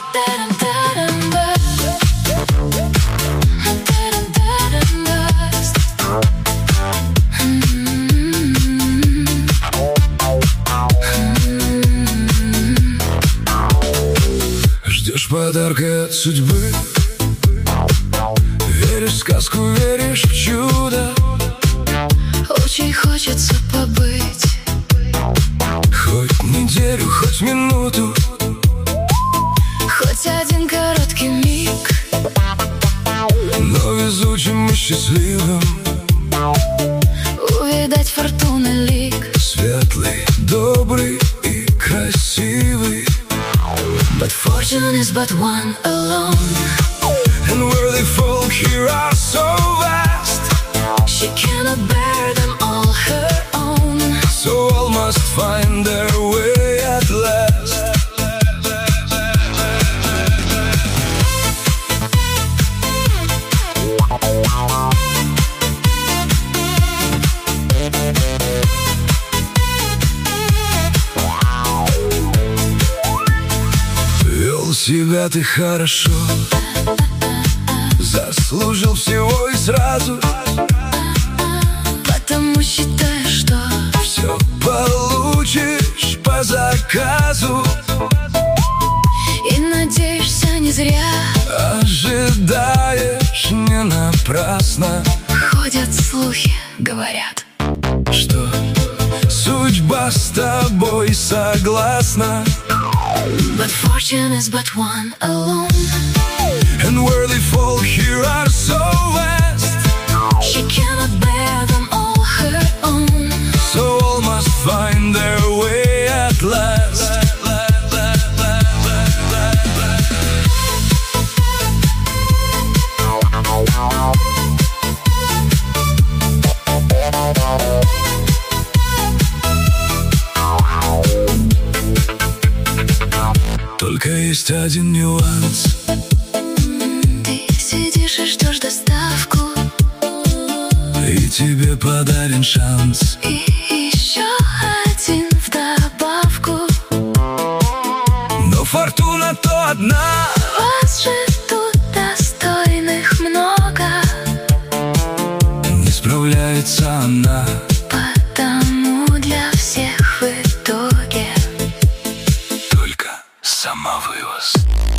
Ждешь подарка от судьбы, веришь в сказку, веришь в чудо. Очень хочется побыть Хоть неделю, хоть минуту, хоть один короткий миг, но везучим и счастливым увидать фортуны лик. светлый, добрый и красивый. But fortune is but one alone. And where they fall here are so vast, She cannot bear them all her own. so all must find their way at last. Вел себя ты хорошо, заслужил всего и сразу, Потому считаю, что все получишь по заказу. и надеешься не зря. Ожидаешь не напрасно, Ходят слухи, говорят, что судьба с тобой согласна. but fortune is but one alone. And where they fall here are so vast, She cannot bear them all her own. so all must find their way at last. Только есть один нюанс. Ты сидишь и ждешь доставку, И тебе подарен шанс. и еще один вдобавку. Но фортуна то одна, Вас же тут достойных много, не справляется она. потому для всех в итоге Только самовывоз.